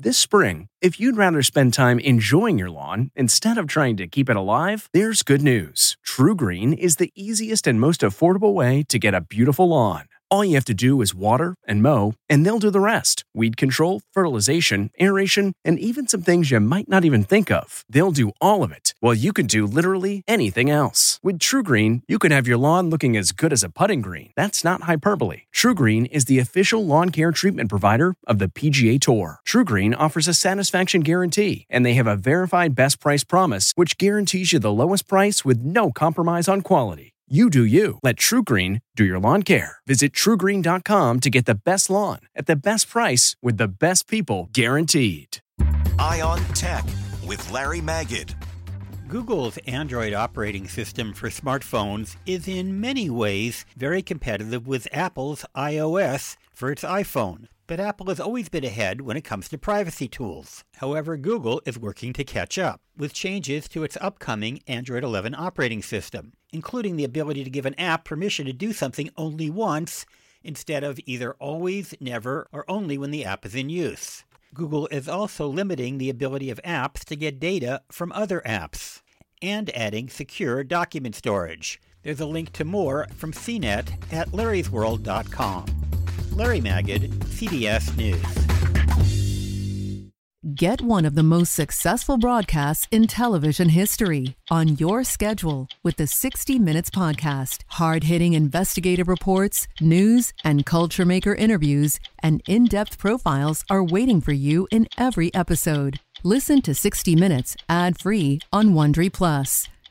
This spring, if you'd rather spend time enjoying your lawn instead of trying to keep it alive, there's good news. TruGreen is the easiest and most affordable way to get a beautiful lawn. All you have to do is water and mow, and they'll do the rest. Weed control, fertilization, aeration, and even some things you might not even think of. They'll do all of it, while you can do literally anything else. With TruGreen, you can have your lawn looking as good as a putting green. That's not hyperbole. TruGreen is the official lawn care treatment provider of the PGA Tour. TruGreen offers a satisfaction guarantee, and they have a verified best price promise, which guarantees you the lowest price with no compromise on quality. You do you. Let TruGreen do your lawn care. Visit TruGreen.com to get the best lawn at the best price with the best people guaranteed. Eye on Tech with Larry Magid. Google's Android operating system for smartphones is in many ways very competitive with Apple's iOS for its iPhone. But Apple has always been ahead when it comes to privacy tools. However, Google is working to catch up with changes to its upcoming Android 11 operating system, including the ability to give an app permission to do something only once instead of either always, never, or only when the app is in use. Google is also limiting the ability of apps to get data from other apps and adding secure document storage. There's a link to more from CNET at larrysworld.com. Larry Magid, CBS News. Get one of the most successful broadcasts in television history on your schedule with the 60 Minutes Podcast. Hard-hitting investigative reports, news, and culture maker interviews, and in-depth profiles are waiting for you in every episode. Listen to 60 Minutes ad-free on Wondery Plus.